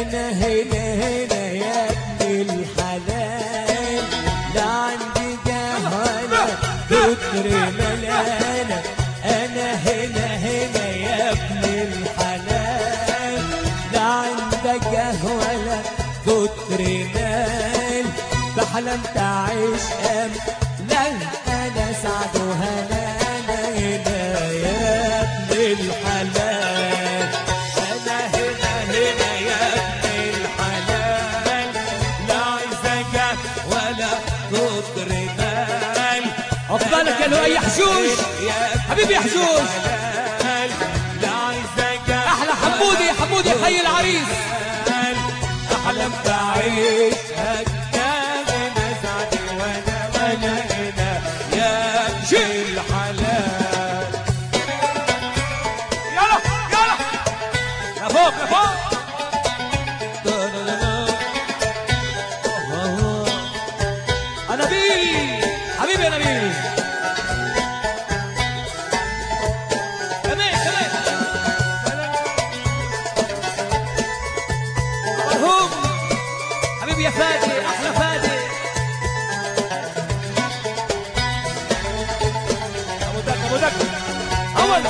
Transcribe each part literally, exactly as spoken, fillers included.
انا هنا هنا يا ابن الحلال، لا عندي جهالة كتر ملانة. انا هنا هنا يا ابن الحلال، لا عندك جهالة كتر مال. بحلم تعيش ام لا انا سعد وهنا. انا هنا يا ابن الحلال، انا هنا هنا يا ابن الحلال، لا عايز جاه ولا كتر مال. عقبالك يا لؤي حجوج حبيبي يا حجوج، لا عايز جاه احلى حمودي حمودي حي العريس. احلم بعيش هكذا سعدي وانا وانا هنا يا ابن الحلال. يلا يلا لفوق لفوق. نبيل حبيبي يا نبيل، كمان كمان مرهوم حبيبي يا فادي، احلى فادي. ابو دك ابو دك اول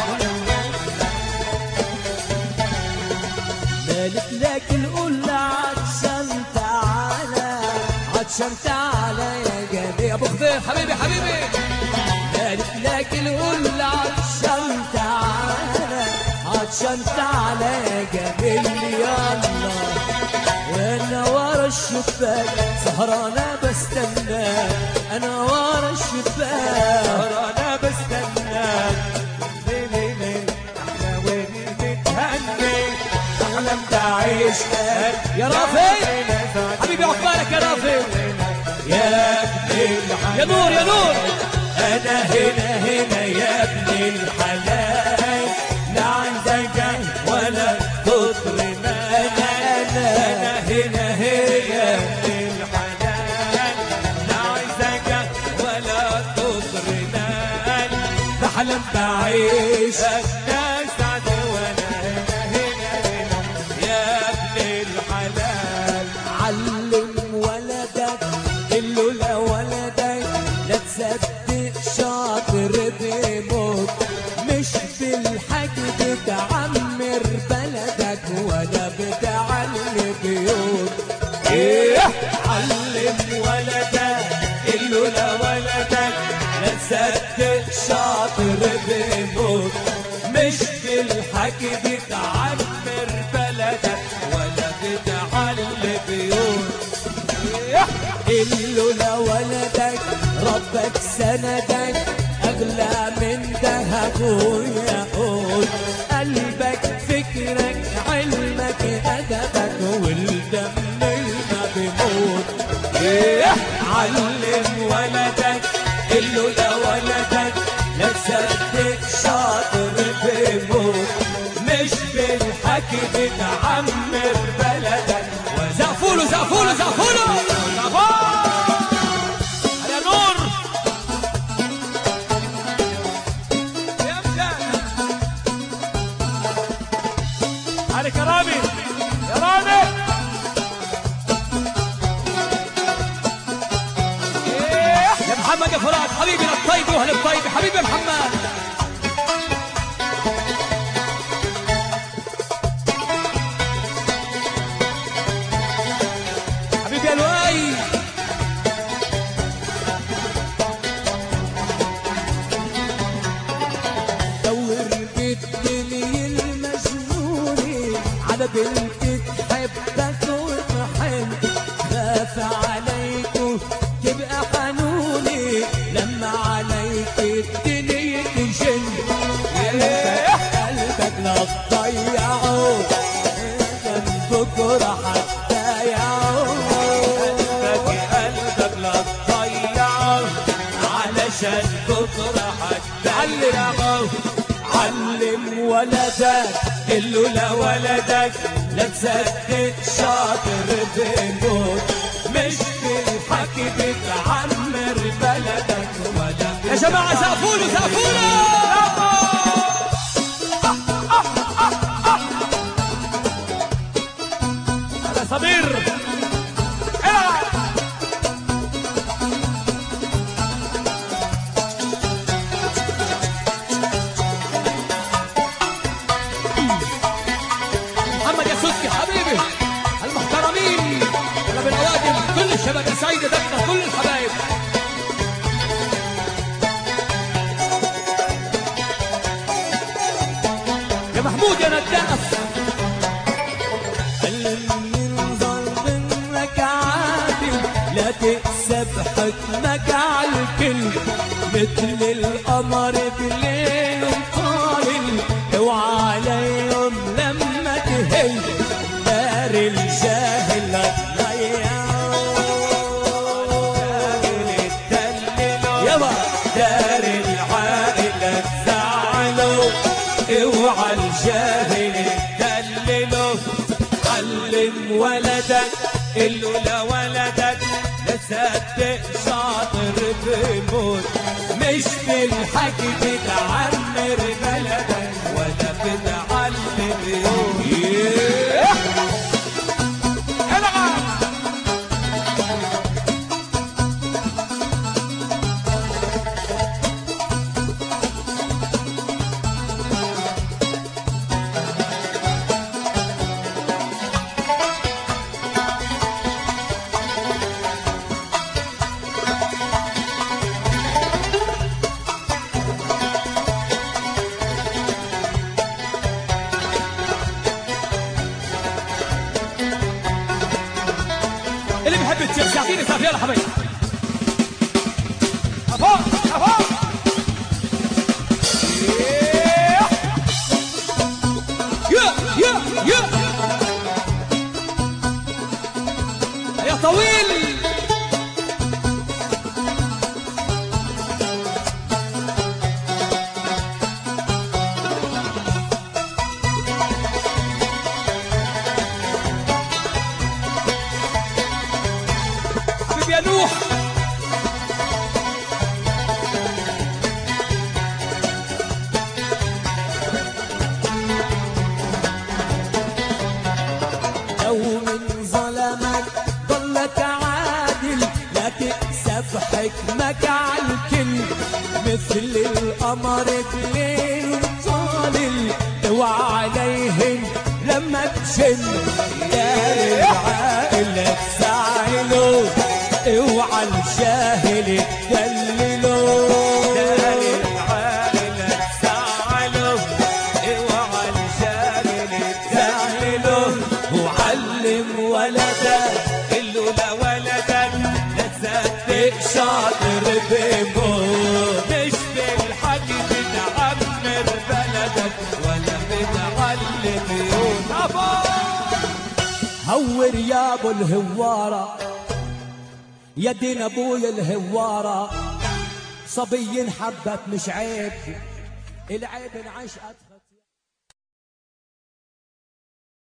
مالك لكن قول عطشان تعالى، عطشان تعالى يا جميل. ابو خضير حبيبي حبيبي. مالك لكن قول عطشان تعالى، عطشان تعالى يا جميل. يلا وانا ورا الشباك سهرانة بستناك، انا ورا الشباك سهرانة بستناك. ليلي ليلي احلى ويلي بتهني، احلم تعيش يا رافي حبيبي عقبالك يا رافي يا ابن الحلال. يا نور يا نور. انا هنا هنا يا ابن الحلال، لا عندك جاه ولا كتر مال. انا هنا هنا يا ابن الحلال، لا عايز جاه ولا كتر مال. بحلم بعيش الناس سعد وانا هنا هنا يا ابن الحلال. علم ولدك اللولا ولدك، لا تصدق شاطر بيموت، مش بالحكي بتعمر بلدك ولا بتعلي بيوت. ايه علم ولدك اللولا ولدك، لا تصدق شاطر بيموت، مش بالحكي بتعمر بلدك ولا بتعلي بيوت. اللولا ولدك ربك سندك، اغلى من ذهب وياقوت. قلبك فكرك علمك ادبك، والدم ما بيموت. علم ولدك اللولا ولدك، لا تصدق شاطر بيموت، مش بالحكي بتعمر بلدك. زقفوله زقفوله زقفوله يا نور يا مجد. عليك يا رامي يا رامي. يا محمد يا فرات حبيبي الطيب واهل الطيب حبيبي يا محمد. حبيبي يا لؤي. دور بالدنيا المجنونة على بنت تحبك وتحن، خاف عليكوا تبقى حنوني لما عليك الدنيا تجن. قلبك لا تضيعه بكره حتى يعود. قلبك لا تضيعه علشان بكره حتى يعود. علم ولدك اللولا ولدك، لا تصدق شاطر بيموت، مش بالحكي بتعمر بلدك ولا. يا جماعة سقفوله سقفوله. صبير العب. محمد يا سوسكي حبيبي المحترمين انا بالاوادم كل الشباب يا سعيد دكتور كل الحبايب. يا محمود يا نداس لا تكسب حكمك عالكل مثل القمر بليل طالل اوعى عليهم لما تهل دار الجاهل تضيعوا يابا دار العائلة تزعلوا اوعى الجاهل تدللوا. علم ولدك قله لولدك لا تصدق شاطر بيموت مش بالحكي بتعمر بلدك ولا بتعلم يوم. اللي بيحب التيرس يعطيني سافيه يا حبايبي. افوق افوق يا يا يا يا طويل. حبيبي يا نوح لو من ظلمك ضلك عادل لا تكسب حكمك عالكل مثل القمر بليل طالل اوعى عليهم لما تشن دار العائلة تزعلوا اوعى الجاهل تدللوا. دار العائلة تزعلوا اوعى الجاهل تدللوا. وعلم ولدك قله لولدك لا تصدق شاطر بيموت مش بالحكي بتعمر بلدك ولا بتعلم يوم. هور يا ابو الهواره يا دين ابويا الهواره صبي حبك مش عيب العيب انعشقت.